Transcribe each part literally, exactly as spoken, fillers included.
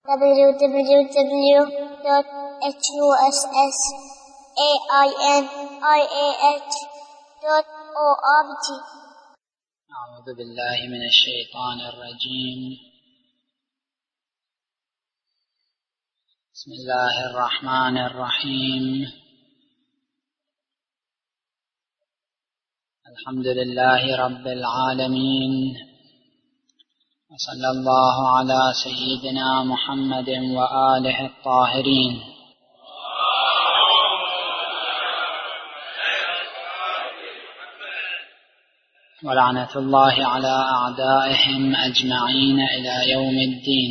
w w w dot huss ainih dot org. أعوذ بالله من الشيطان الرجيم. بسم الله الرحمن الرحيم. الحمد لله رب العالمين، وصلى الله على سيدنا محمد وآله الطاهرين، ولعنة الله على أعدائهم أجمعين إلى يوم الدين.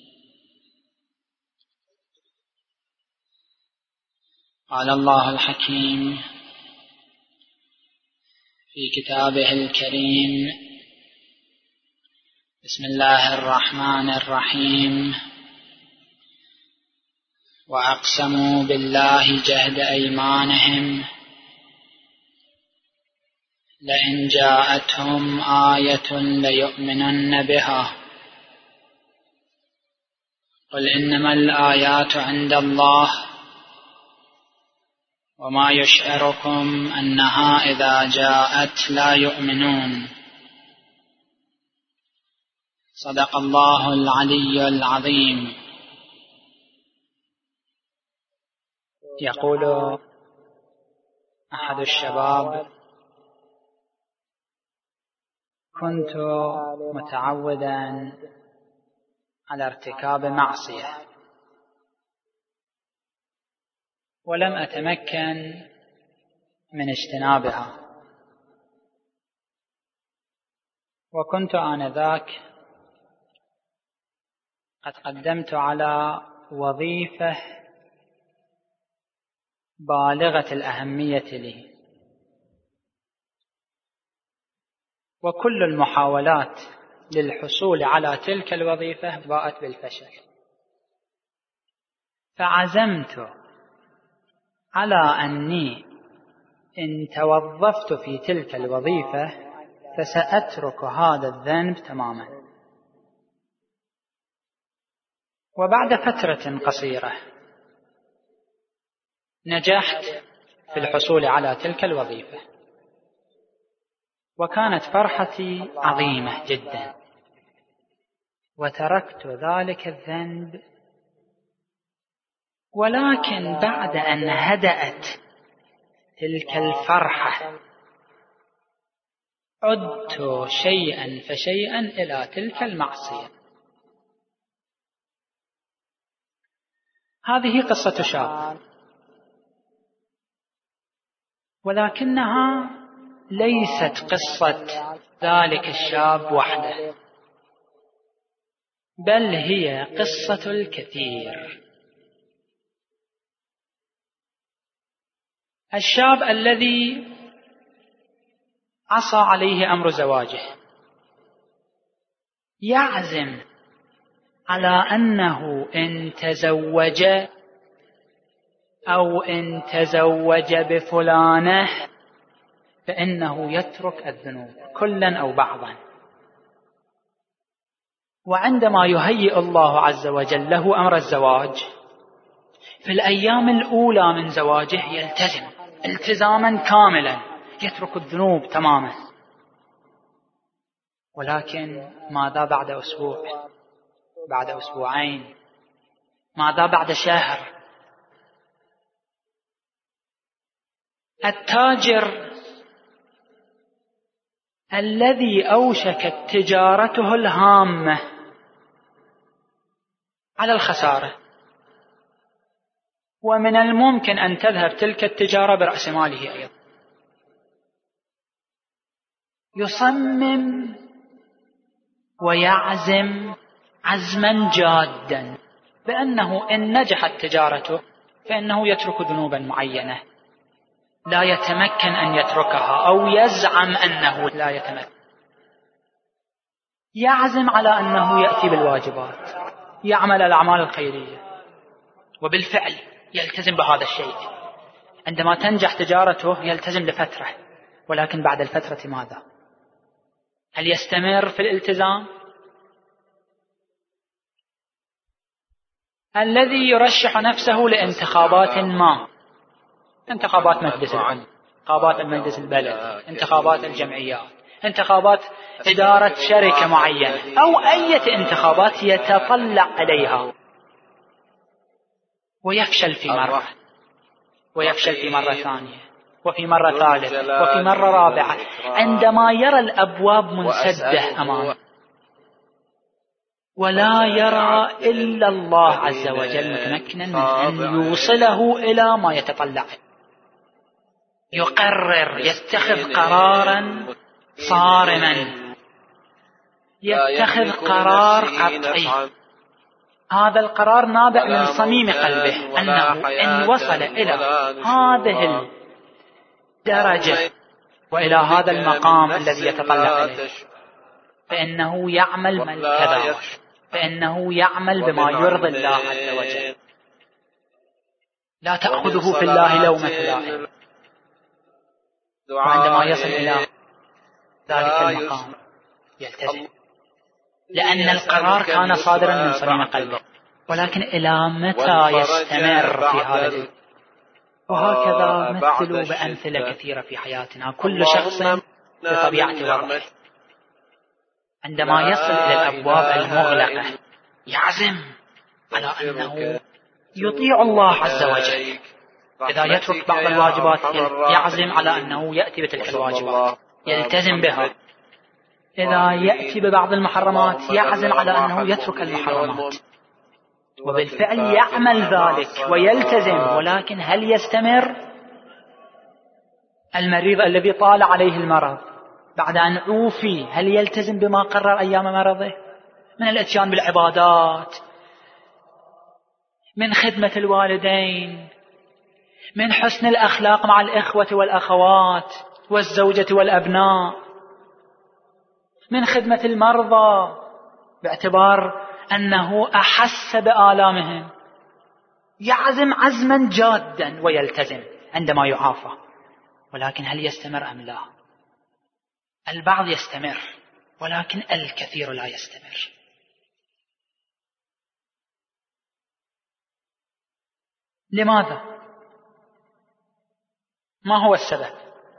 قال الله الحكيم في كتابه الكريم: بسم الله الرحمن الرحيم. وأقسموا بالله جهد أيمانهم لئن جاءتهم آية ليؤمنن بها قل إنما الآيات عند الله وما يشعركم أنها إذا جاءت لا يؤمنون. صدق الله العلي العظيم. يقول أحد الشباب: كنت متعودا على ارتكاب معصية ولم أتمكن من اجتنابها، وكنت آنذاك قد قدمت على وظيفة بالغة الأهمية لي، وكل المحاولات للحصول على تلك الوظيفة باءت بالفشل، فعزمت على أني إن توظفت في تلك الوظيفة فسأترك هذا الذنب تماما. وبعد فترة قصيرة نجحت في الحصول على تلك الوظيفة، وكانت فرحتي عظيمة جدا، وتركت ذلك الذنب. ولكن بعد أن هدأت تلك الفرحة عدت شيئا فشيئا إلى تلك المعصية. هذه قصة شاب، ولكنها ليست قصة ذلك الشاب وحده، بل هي قصة الكثير. الشاب الذي عصى عليه أمر زواجه يعزم على أنه إن تزوج أو إن تزوج بفلانة فإنه يترك الذنوب كلا أو بعضا. وعندما يهيئ الله عز وجل له أمر الزواج في الأيام الأولى من زواجه يلتزم التزاما كاملا، يترك الذنوب تماما. ولكن ماذا بعد أسبوع، بعد أسبوعين، ماذا بعد شهر؟ التاجر الذي أوشكت تجارته الهامة على الخسارة، ومن الممكن أن تذهب تلك التجارة برأس ماله أيضا، يصمم ويعزم عزما جادا بأنه إن نجحت تجارته فإنه يترك ذنوبا معينة لا يتمكن أن يتركها، أو يزعم أنه لا يتمكن. يعزم على أنه يأتي بالواجبات، يعمل الأعمال الخيرية، وبالفعل يلتزم بهذا الشيء. عندما تنجح تجارته يلتزم لفترة، ولكن بعد الفترة ماذا؟ هل يستمر في الالتزام؟ الذي يرشح نفسه لانتخابات ما، انتخابات مجلس الأمة، انتخابات المجلس البلدي، انتخابات الجمعيات، انتخابات إدارة شركة معينة، أو أي انتخابات يتطلع إليها ويفشل في مرة، ويفشل في مرة ثانية، وفي مرة ثالثة، وفي مرة رابعة، عندما يرى الأبواب منسدة أمامه ولا يرى إلا الله عز وجل متمكنا من أن يوصله إلى ما يتطلع، يقرر، يتخذ قرارا صارما، يتخذ قرار قطعي. هذا القرار نابع من صميم قلبه أنه إن وصل إلى هذه الدرجة وإلى هذا المقام الذي يتطلع إليه فإنه يعمل من كذا، فإنه يعمل بما يرضي الله عز وجل، لا تأخذه في الله لومة لائم. وعندما يصل إلى ذلك المقام يلتزم، لأن القرار كان صادرا من صميم قلبه. ولكن إلى متى يستمر في هذا الأمر؟ وهكذا مثلوا بأمثلة كثيرة في حياتنا، كل شخص بطبيعة وضعه. عندما يصل إلى الأبواب المغلقة يعزم على أنه يطيع الله عز وجل. إذا يترك بعض الواجبات يعزم على أنه يأتي بتلك الواجبات يلتزم بها. إذا يأتي ببعض المحرمات يعزم على أنه يترك المحرمات، وبالفعل يعمل ذلك ويلتزم. ولكن هل يستمر؟ المريض الذي طال عليه المرض بعد أن عوفي هل يلتزم بما قرر أيام مرضه من الاتيان بالعبادات، من خدمة الوالدين، من حسن الأخلاق مع الإخوة والأخوات والزوجة والأبناء، من خدمة المرضى باعتبار أنه أحس بآلامهم؟ يعزم عزما جادا ويلتزم عندما يعافى. ولكن هل يستمر أم لا؟ البعض يستمر ولكن الكثير لا يستمر. لماذا؟ ما هو السبب؟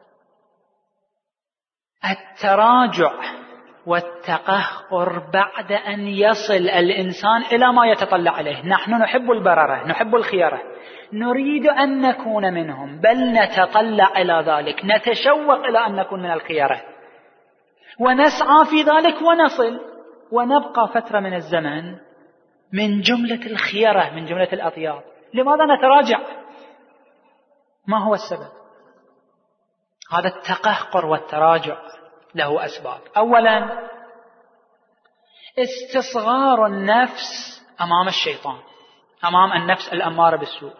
التراجع والتقهقر بعد أن يصل الإنسان إلى ما يتطلع إليه. نحن نحب البررة، نحب الخيرة، نريد أن نكون منهم، بل نتطلع إلى ذلك، نتشوق إلى أن نكون من الخيرة ونسعى في ذلك ونصل، ونبقى فترة من الزمن من جملة الخيرة، من جملة الأطياب. لماذا نتراجع؟ ما هو السبب؟ هذا التقهقر والتراجع له أسباب. أولا استصغار النفس أمام الشيطان، أمام النفس الأمارة بالسوء.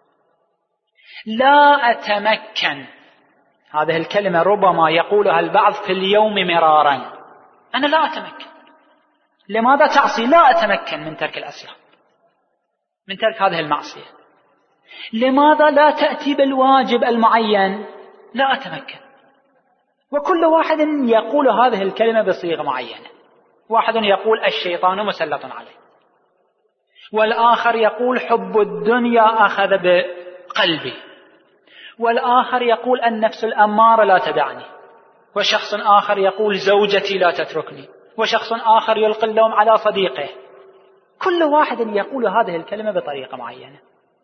لا أتمكن، هذه الكلمة ربما يقولها البعض في اليوم مرارا، أنا لا أتمكن. لماذا تعصي؟ لا أتمكن من ترك الأسلام، من ترك هذه المعصية. لماذا لا تأتي بالواجب المعين؟ لا أتمكن. وكل واحد يقول هذه الكلمة بصيغة معينة. واحد يقول الشيطان مسلط عليه، والآخر يقول حب الدنيا أخذ بقلبي، والآخر يقول النفس الأمارة لا تدعني، وشخص آخر يقول زوجتي لا تتركني، وشخص آخر يلقي اللوم على صديقه. كل واحد يقول هذه الكلمة بطريقة معينة.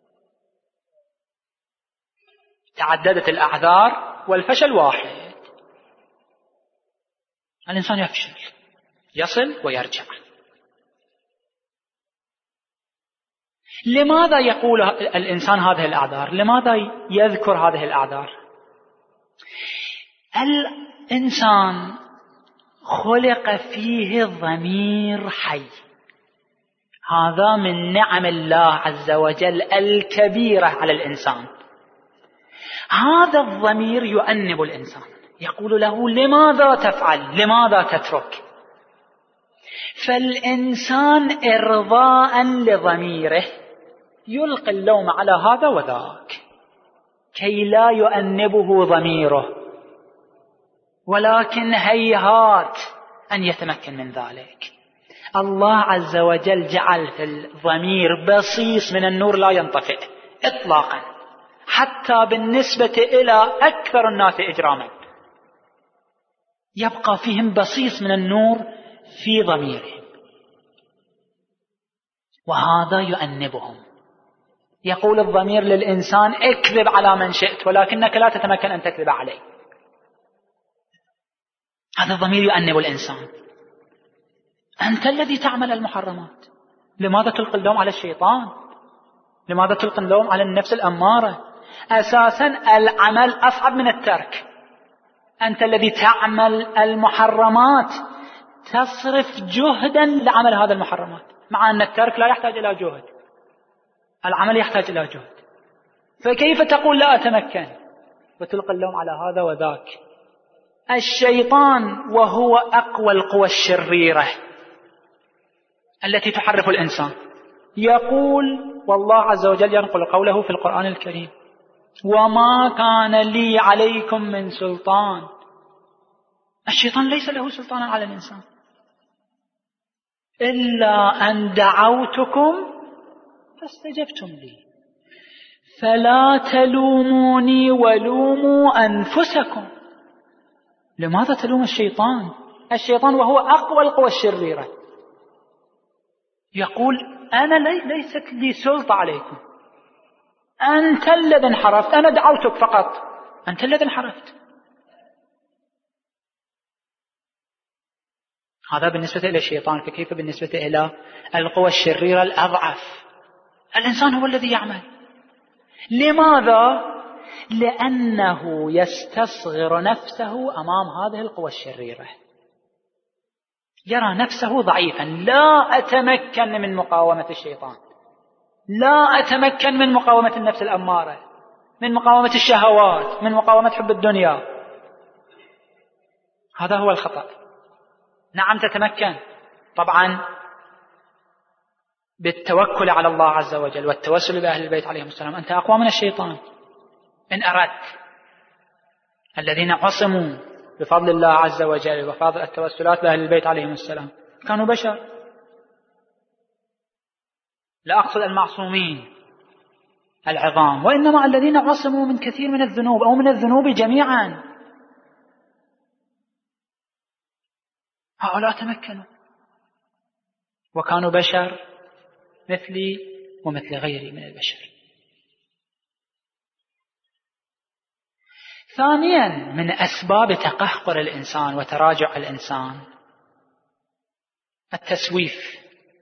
تعددت الأعذار والفشل واحد. الإنسان يفشل، يصل ويرجع. لماذا يقول الإنسان هذه الأعذار؟ لماذا يذكر هذه الأعذار؟ الإنسان خلق فيه ضمير حي، هذا من نعم الله عز وجل الكبيرة على الإنسان. هذا الضمير يؤنب الإنسان، يقول له لماذا تفعل؟ لماذا تترك؟ فالإنسان إرضاء لضميره يلقي اللوم على هذا وذاك كي لا يؤنبه ضميره، ولكن هيهات أن يتمكن من ذلك. الله عز وجل جعل في الضمير بصيص من النور لا ينطفئ إطلاقا، حتى بالنسبة إلى أكثر الناس إجراما يبقى فيهم بصيص من النور في ضميرهم، وهذا يؤنبهم. يقول الضمير للإنسان اكذب على من شئت ولكنك لا تتمكن أن تكذب عليه. هذا الضمير يؤنب الإنسان. أنت الذي تعمل المحرمات، لماذا تلقي اللوم على الشيطان؟ لماذا تلقي اللوم على النفس الأمارة؟ أساسا العمل أصعب من الترك. أنت الذي تعمل المحرمات تصرف جهدا لعمل هذا المحرمات، مع أن الترك لا يحتاج إلى جهد، العمل يحتاج إلى جهد. فكيف تقول لا أتمكن وتلقي اللوم على هذا وذاك؟ الشيطان وهو أقوى القوى الشريرة التي تحرف الإنسان يقول، والله عز وجل ينقل قوله في القرآن الكريم: وما كان لي عليكم من سلطان. الشيطان ليس له سلطان على الإنسان إلا أن دعوتكم فاستجبتم لي فلا تلوموني ولوموا أنفسكم. لماذا تلوم الشيطان؟ الشيطان وهو أقوى القوى الشريرة يقول أنا لي ليست لي سلطة عليكم، أنت الذي انحرفت، أنا دعوتك فقط، أنت الذي انحرفت. هذا بالنسبة إلى الشيطان، فكيف بالنسبة إلى القوى الشريرة الأضعف؟ الإنسان هو الذي يعمل. لماذا؟ لأنه يستصغر نفسه أمام هذه القوى الشريرة، يرى نفسه ضعيفا، لا أتمكن من مقاومة الشيطان، لا أتمكن من مقاومة النفس الأمارة، من مقاومة الشهوات، من مقاومة حب الدنيا. هذا هو الخطأ. نعم تتمكن طبعا بالتوكل على الله عز وجل والتوسل بأهل البيت عليهم السلام، أنت أقوى من الشيطان إن أردت. الذين عصموا بفضل الله عز وجل وفضل التوسلات بأهل البيت عليهم السلام كانوا بشر، لا أقصد المعصومين العظام، وإنما الذين عصموا من كثير من الذنوب أو من الذنوب جميعا، هؤلاء تمكنوا وكانوا بشر مثلي ومثل غيري من البشر. ثانيا من أسباب تقهقر الإنسان وتراجع الإنسان التسويف،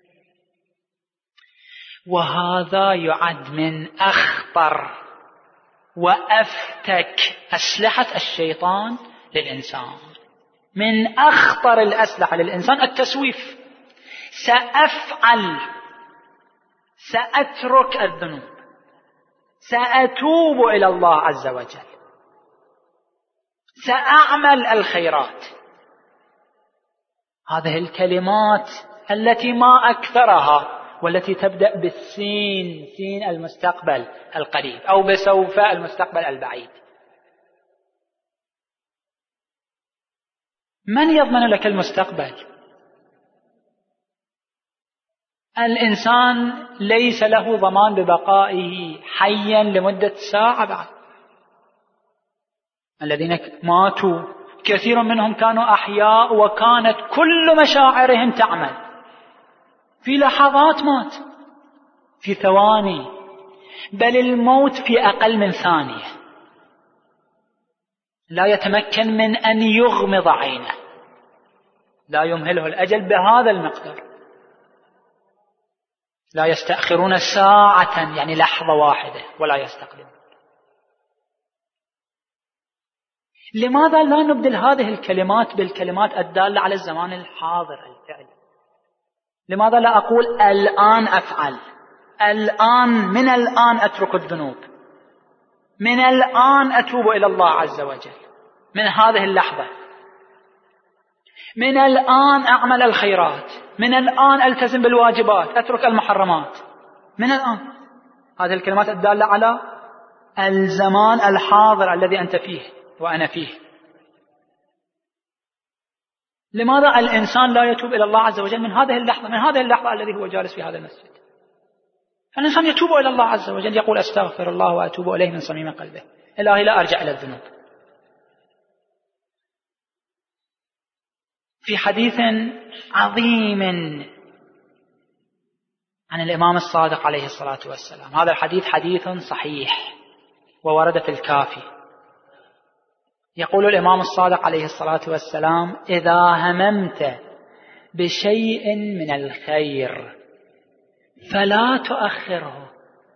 وهذا يعد من أخطر وأفتك أسلحة الشيطان للإنسان. من أخطر الأسلحة للإنسان التسويف. سأفعل، سأترك الذنوب، سأتوب إلى الله عز وجل، سأعمل الخيرات. هذه الكلمات التي ما أكثرها والتي تبدأ بالسين، سين المستقبل القريب، أو بسوف المستقبل البعيد. من يضمن لك المستقبل؟ الإنسان ليس له ضمان ببقائه حيا لمدة ساعة بعد. الذين ماتوا كثير منهم كانوا أحياء وكانت كل مشاعرهم تعمل، في لحظات مات، في ثواني، بل الموت في أقل من ثانية، لا يتمكن من أن يغمض عينه، لا يمهله الأجل بهذا المقدار. لا يستأخرون ساعة، يعني لحظة واحدة، ولا يستقدمون. لماذا لا نبدل هذه الكلمات بالكلمات الدالة على الزمان الحاضر الفعلي؟ لماذا لا أقول الآن أفعل، الآن، من الآن أترك الذنوب، من الآن أتوب إلى الله عز وجل، من هذه اللحظة، من الآن أعمل الخيرات، من الآن ألتزم بالواجبات، أترك المحرمات، من الآن. هذه الكلمات الدالة على الزمان الحاضر الذي أنت فيه وأنا فيه. لماذا الإنسان لا يتوب إلى الله عز وجل من هذه اللحظة، من هذه اللحظة الذي هو جالس في هذا المسجد؟ الإنسان يتوب إلى الله عز وجل، يقول أستغفر الله وأتوب إليه من صميم قلبه، إلهي لا أرجع إلى الذنوب. في حديث عظيم عن الإمام الصادق عليه الصلاة والسلام، هذا الحديث حديث صحيح وورد في الكافي، يقول الإمام الصادق عليه الصلاة والسلام: إذا هممت بشيء من الخير فلا تؤخره،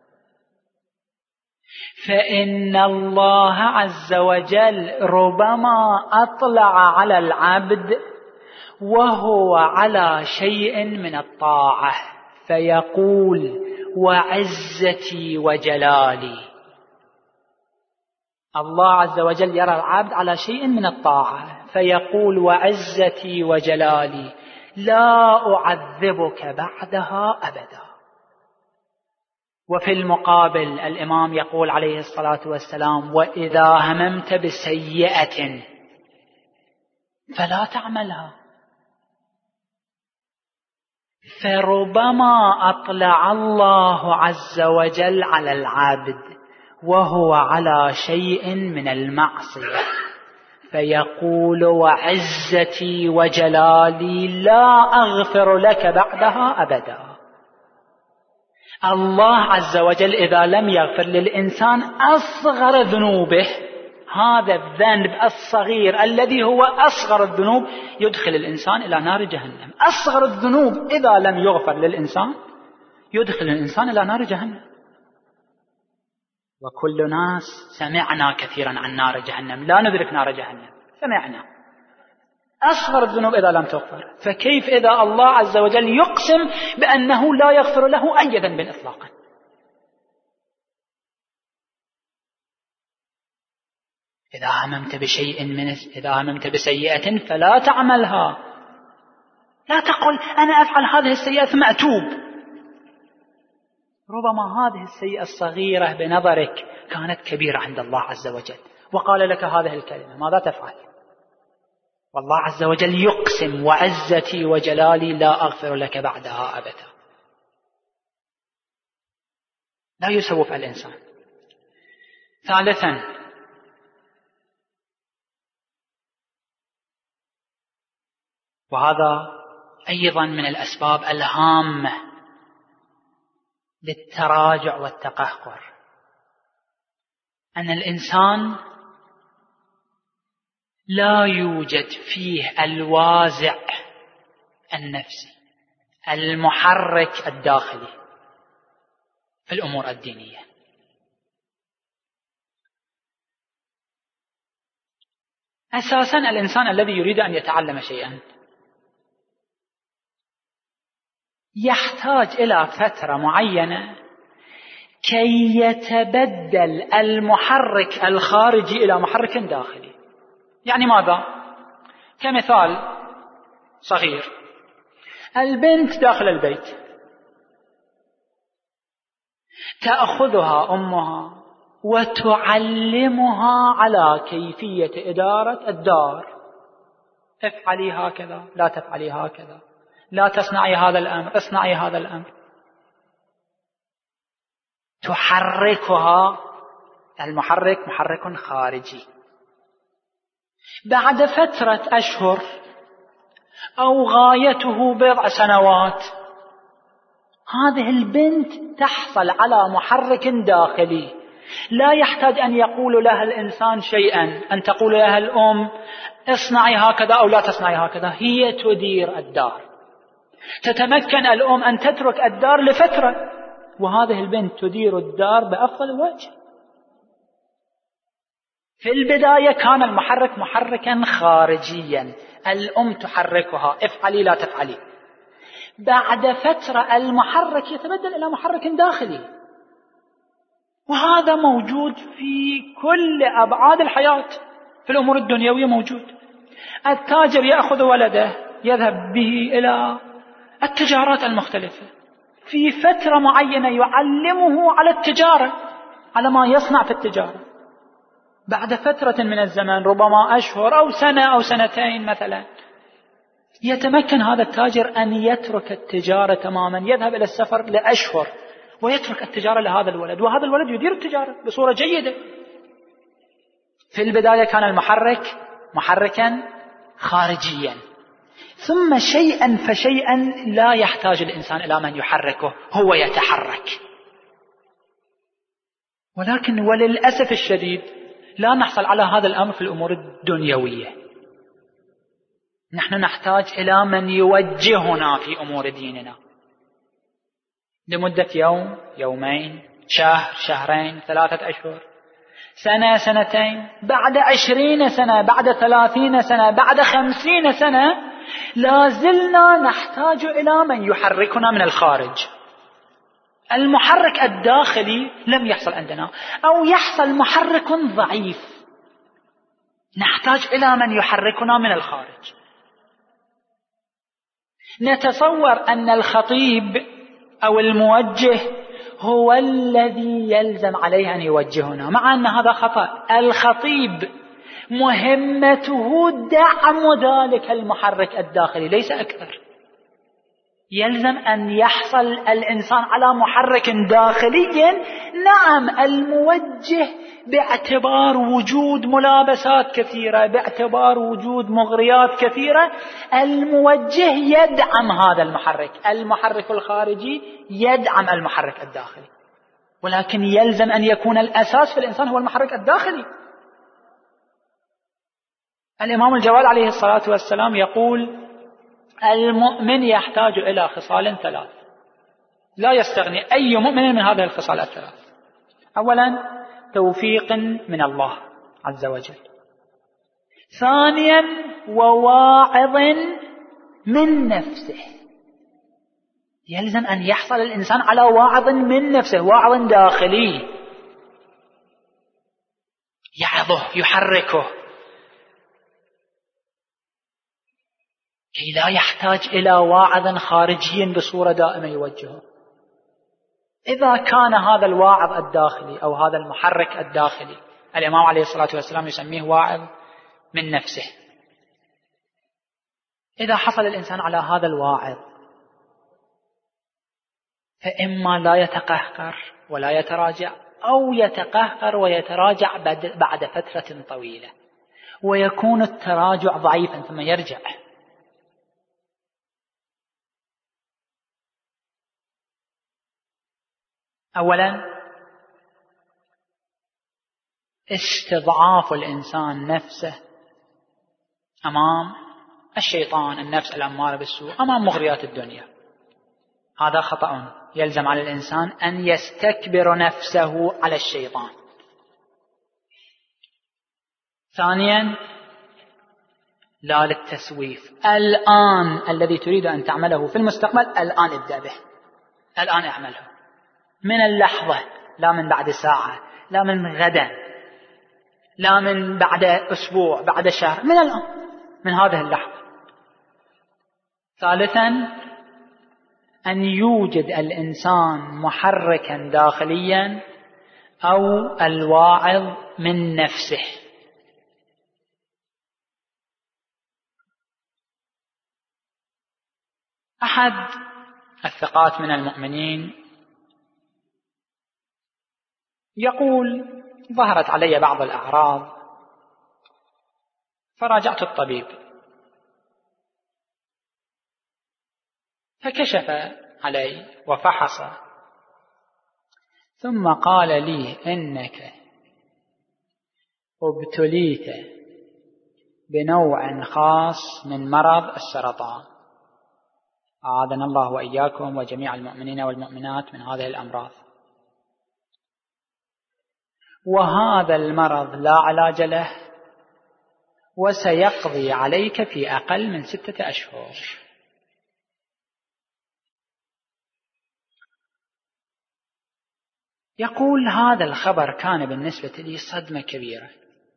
فإن الله عز وجل ربما أطلع على العبد وهو على شيء من الطاعة فيقول: وعزتي وجلالي. الله عز وجل يرى العبد على شيء من الطاعة فيقول: وعزتي وجلالي لا أعذبك بعدها أبدا. وفي المقابل الإمام يقول عليه الصلاة والسلام: وإذا هممت بسيئة فلا تعملها، فربما أطلع الله عز وجل على العبد وهو على شيء من المعصية فيقول: وعزتي وجلالي لا أغفر لك بعدها أبدا. الله عز وجل إذا لم يغفر للإنسان أصغر ذنوبه، هذا الذنب الصغير الذي هو أصغر الذنوب يدخل الإنسان إلى نار جهنم. أصغر الذنوب إذا لم يغفر للإنسان يدخل الإنسان إلى نار جهنم. وكل ناس سمعنا كثيرا عن نار جهنم، لا ندرك نار جهنم، سمعنا. أصغر الذنوب إذا لم تغفر، فكيف إذا الله عز وجل يقسم بأنه لا يغفر له أي ذنب إطلاقا؟ إذا هممت بشيء من إذا هممت بسيئة فلا تعملها، لا تقل أنا أفعل هذه السيئة ثم أتوب. ربما هذه السيئة الصغيرة بنظرك كانت كبيرة عند الله عز وجل وقال لك هذه الكلمة، ماذا تفعل؟ والله عز وجل يقسم: وعزتي وجلالي لا أغفر لك بعدها أبدا. لا يسوف الإنسان. ثالثا، وهذا أيضا من الأسباب الهامة للتراجع والتقهقر، أن الإنسان لا يوجد فيه الوازع النفسي المحرك الداخلي في الأمور الدينية. أساسا الإنسان الذي يريد أن يتعلم شيئا يحتاج إلى فترة معينة كي يتبدل المحرك الخارجي إلى محرك داخلي. يعني ماذا؟ كمثال صغير، البنت داخل البيت تأخذها أمها وتعلمها على كيفية إدارة الدار: افعلي هكذا، لا تفعلي هكذا، لا تصنعي هذا الأمر، اصنعي هذا الأمر. تحركها، المحرك محرك خارجي. بعد فترة أشهر أو غايته بضع سنوات هذه البنت تحصل على محرك داخلي، لا يحتاج أن يقول لها الإنسان شيئا، أن تقول لها الأم اصنعي هكذا أو لا تصنعي هكذا، هي تدير الدار. تتمكن الأم أن تترك الدار لفترة وهذه البنت تدير الدار بأفضل وجه. في البداية كان المحرك محركا خارجيا، الأم تحركها: افعلي لا تفعلي. بعد فترة المحرك يتبدل إلى محرك داخلي، وهذا موجود في كل أبعاد الحياة. في الأمور الدنيوية موجود. التاجر يأخذ ولده يذهب به إلى التجارات المختلفة، في فترة معينة يعلمه على التجارة، على ما يصنع في التجارة. بعد فترة من الزمن، ربما أشهر أو سنة أو سنتين مثلا، يتمكن هذا التاجر أن يترك التجارة تماما، يذهب إلى السفر لأشهر ويترك التجارة لهذا الولد، وهذا الولد يدير التجارة بصورة جيدة. في البداية كان المحرك محركا خارجيا، ثم شيئا فشيئا لا يحتاج الإنسان إلى من يحركه، هو يتحرك. ولكن وللأسف الشديد لا نحصل على هذا الأمر في الأمور الدنيوية. نحن نحتاج إلى من يوجهنا في أمور ديننا لمدة يوم، يومين، شهر، شهرين، ثلاثة أشهر، سنة، سنتين، بعد عشرين سنة، بعد ثلاثين سنة، بعد خمسين سنة، لا زلنا نحتاج إلى من يحركنا من الخارج. المحرك الداخلي لم يحصل عندنا، أو يحصل محرك ضعيف، نحتاج إلى من يحركنا من الخارج. نتصور أن الخطيب أو الموجه هو الذي يلزم عليه أن يوجهنا، مع أن هذا خطأ. الخطيب مهمته دعم ذلك المحرك الداخلي ليس أكثر. يلزم أن يحصل الإنسان على محرك داخلي. نعم، الموجه باعتبار وجود ملابسات كثيرة، باعتبار وجود مغريات كثيرة، الموجه يدعم هذا المحرك. المحرك الخارجي يدعم المحرك الداخلي، ولكن يلزم أن يكون الأساس في الإنسان هو المحرك الداخلي. الإمام الجواد عليه الصلاة والسلام يقول: المؤمن يحتاج إلى خصال ثلاث، لا يستغني أي مؤمن من هذه الخصال الثلاث. أولا، توفيق من الله عز وجل. ثانيا، وواعظ من نفسه. يلزم أن يحصل الإنسان على واعظ من نفسه، واعظ داخلي يعظه، يحركه، كي لا يحتاج إلى واعظ خارجي بصورة دائمة يوجهه. إذا كان هذا الواعظ الداخلي أو هذا المحرك الداخلي، الإمام عليه الصلاة والسلام يسميه واعظ من نفسه، إذا حصل الإنسان على هذا الواعظ فإما لا يتقهقر ولا يتراجع، أو يتقهقر ويتراجع بعد فترة طويلة، ويكون التراجع ضعيفا ثم يرجع. أولا، استضعاف الإنسان نفسه أمام الشيطان، النفس الأمارة بالسوء، أمام مغريات الدنيا. هذا خطأ. يلزم على الإنسان أن يستكبر نفسه على الشيطان. ثانيا، لا للتسويف. الآن الذي تريد أن تعمله في المستقبل، الآن ابدأ به، الآن اعمله من اللحظة، لا من بعد ساعة، لا من غدا، لا من بعد أسبوع، بعد شهر، من الآن، من هذه اللحظة. ثالثا، أن يوجد الإنسان محركا داخليا أو الواعظ من نفسه. أحد الثقات من المؤمنين يقول: ظهرت علي بعض الأعراض فراجعت الطبيب فكشف علي وفحص، ثم قال لي: إنك ابتليت بنوع خاص من مرض السرطان، أعاذنا الله وإياكم وجميع المؤمنين والمؤمنات من هذه الأمراض، وهذا المرض لا علاج له، وسيقضي عليك في أقل من ستة أشهر. يقول: هذا الخبر كان بالنسبة لي صدمة كبيرة،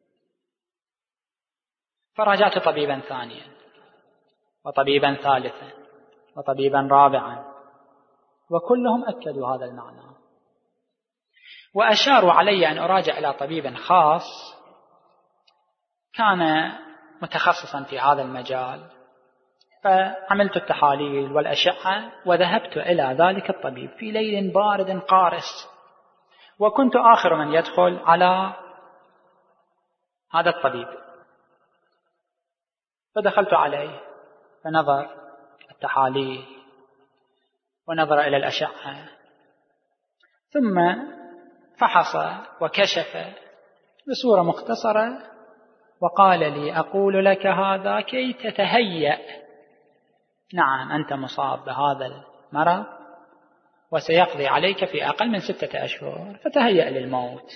فراجعت طبيبا ثانيا وطبيبا ثالثا وطبيبا رابعا، وكلهم أكدوا هذا المعنى، وأشاروا علي أن أراجع إلى طبيب خاص كان متخصصا في هذا المجال، فعملت التحاليل والأشعة وذهبت إلى ذلك الطبيب في ليل بارد قارس، وكنت آخر من يدخل على هذا الطبيب، فدخلت عليه فنظر التحاليل ونظر إلى الأشعة، ثم فحص وكشف بصورة مختصرة وقال لي: أقول لك هذا كي تتهيأ، نعم أنت مصاب بهذا المرض وسيقضي عليك في أقل من ستة أشهر، فتهيأ للموت.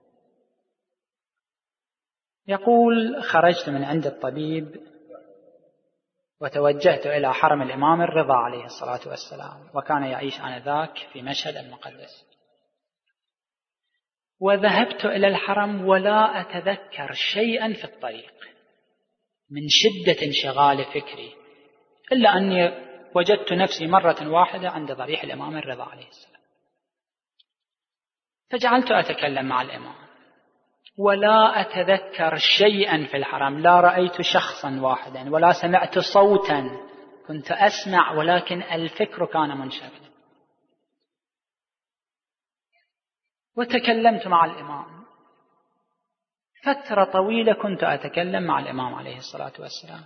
يقول: خرجت من عند الطبيب وتوجهت إلى حرم الإمام الرضا عليه الصلاة والسلام، وكان يعيش آنذاك في مشهد المقدس، وذهبت إلى الحرم ولا أتذكر شيئا في الطريق من شدة انشغال فكري، إلا أني وجدت نفسي مرة واحدة عند ضريح الإمام الرضا عليه السلام، فجعلت أتكلم مع الإمام ولا أتذكر شيئا في الحرم، لا رأيت شخصا واحدا ولا سمعت صوتا، كنت أسمع ولكن الفكر كان منشغلا. وتكلمت مع الإمام فترة طويلة، كنت أتكلم مع الإمام عليه الصلاة والسلام،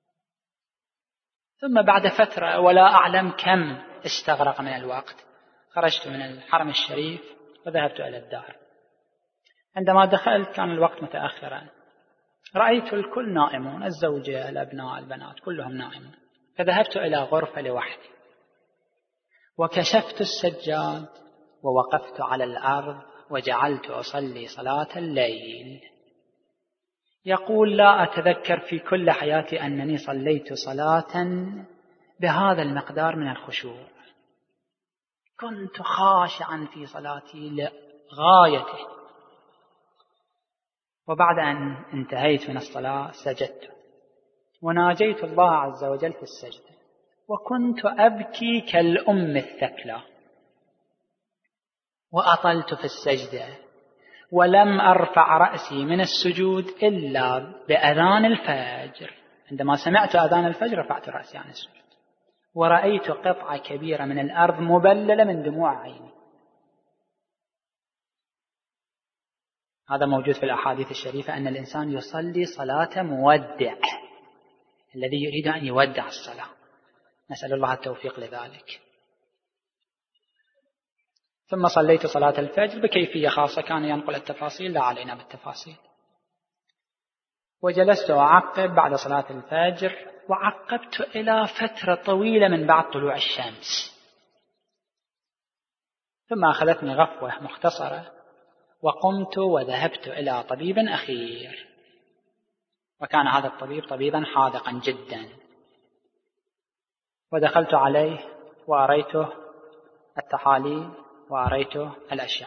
ثم بعد فترة ولا أعلم كم استغرق من الوقت خرجت من الحرم الشريف وذهبت إلى الدار. عندما دخلت كان الوقت متأخرا، رأيت الكل نائمون، الزوجة الأبناء البنات كلهم نائمون، فذهبت إلى غرفة لوحدي وكشفت السجاد ووقفت على الأرض وجعلت أصلي صلاة الليل. يقول: لا أتذكر في كل حياتي أنني صليت صلاة بهذا المقدار من الخشوع، كنت خاشعا في صلاتي لغايته. وبعد أن انتهيت من الصلاة سجدت وناجيت الله عز وجل في السجدة، وكنت أبكي كالأم الثكلى، وأطلت في السجدة ولم أرفع رأسي من السجود إلا بأذان الفجر. عندما سمعت أذان الفجر رفعت رأسي عن السجود، ورأيت قطعة كبيرة من الأرض مبللة من دموع عيني. هذا موجود في الأحاديث الشريفة أن الإنسان يصلي صلاة مودع، الذي يريد أن يودع الصلاة، نسأل الله التوفيق لذلك. ثم صليت صلاة الفجر بكيفية خاصة، كان ينقل التفاصيل، لا علينا بالتفاصيل. وجلست أعقب بعد صلاة الفجر، وعقبت إلى فترة طويلة من بعد طلوع الشمس، ثم أخذتني غفوة مختصرة وقمت وذهبت إلى طبيب أخير، وكان هذا الطبيب طبيبا حاذقا جدا، ودخلت عليه وأريته التحاليل وأريته الأشعة.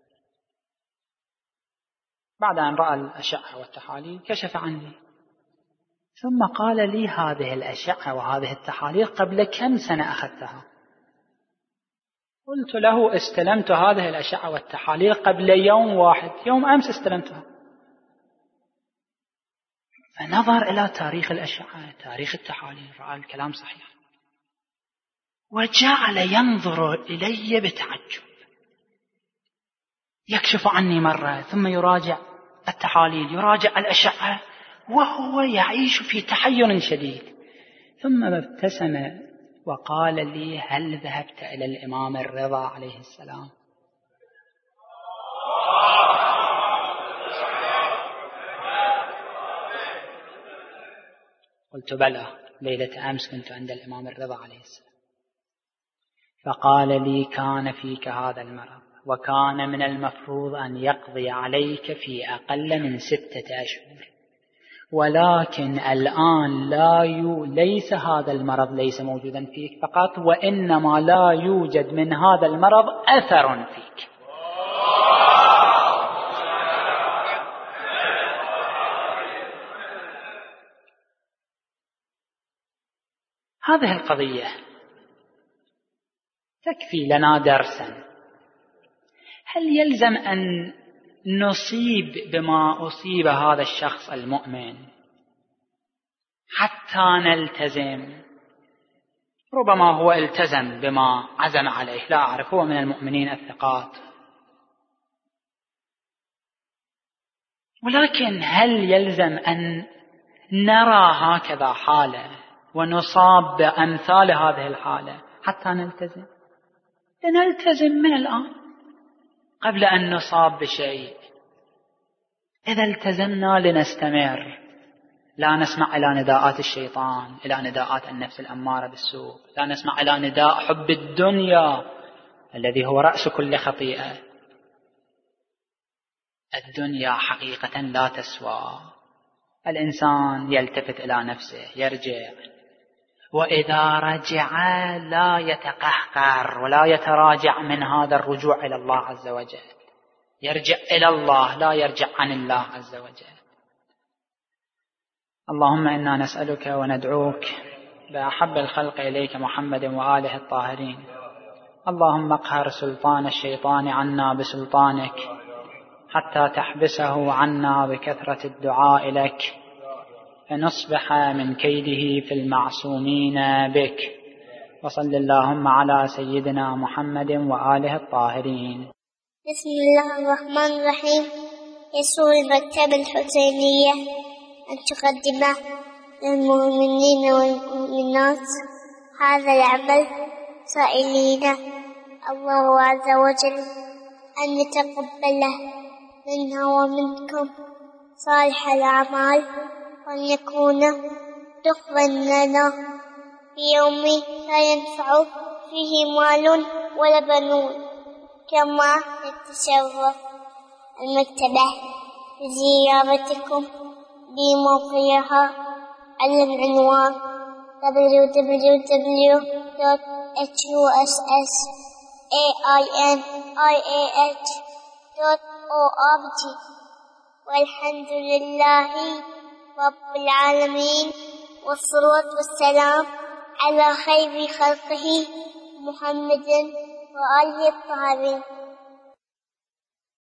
بعد أن رأى الأشعة والتحاليل كشف عني، ثم قال لي: هذه الأشعة وهذه التحاليل قبل كم سنة أخذتها؟ قلت له: استلمت هذه الأشعة والتحاليل قبل يوم واحد، يوم أمس استلمتها. فنظر إلى تاريخ الأشعة تاريخ التحاليل، رأى الكلام صحيح، وجعل ينظر إلي بتعجب، يكشف عني مرة ثم يراجع التحاليل يراجع الأشعة وهو يعيش في تحير شديد، ثم ابتسم وقال لي: هل ذهبت إلى الإمام الرضا عليه السلام؟ قلت: بلى، ليلة أمس كنت عند الإمام الرضا عليه السلام. فقال لي: كان فيك هذا المرض، وكان من المفروض أن يقضي عليك في أقل من ستة أشهر، ولكن الآن لا يو... ليس هذا المرض ليس موجودا فيك فقط، وإنما لا يوجد من هذا المرض أثر فيك. هذه القضية تكفي لنا درسا. هل يلزم أن نصيب بما أصيب هذا الشخص المؤمن حتى نلتزم ربما هو التزم بما عزم عليه، لا أعرف، هو من المؤمنين الثقات، ولكن هل يلزم أن نرى هكذا حالة ونصاب بأمثال هذه الحالة حتى نلتزم؟ لنلتزم من الآن قبل أن نصاب بشيء. إذا التزمنا لنستمر، لا نسمع إلى نداءات الشيطان، إلى نداءات النفس الأمارة بالسوء، لا نسمع إلى نداء حب الدنيا الذي هو رأس كل خطيئة. الدنيا حقيقة لا تسوى. الإنسان يلتفت إلى نفسه، يرجع، وإذا رجع لا يتقهقر ولا يتراجع من هذا الرجوع إلى الله عز وجل، يرجع إلى الله لا يرجع عن الله عز وجل. اللهم إنا نسألك وندعوك بأحب الخلق إليك محمد وآله الطاهرين. اللهم اقهر سلطان الشيطان عنا بسلطانك حتى تحبسه عنا بكثرة الدعاء لك، فنصبح من كيده في المعصومين بك. وصل اللهم على سيدنا محمد وآله الطاهرين. بسم الله الرحمن الرحيم. يسر المكتبة الحسينية أن تقدم للمؤمنين والمؤمنات هذا العمل، سائلين الله عز وجل أن يتقبله منا ومنكم صالح الأعمال، وأن يكون دخلا لنا في يوم لا ينفع فيه مال ولا بنون. كما نتشرف المكتبة بزيارتكم بموقعها على العنوان دبليو دبليو دبليو دوت إتش يو إس إس إيه آي إن آي إيه إتش دوت أو آر جي. والحمد لله رب العالمين، والصلاة والسلام على خير خلقه محمد وآله الطاهرين.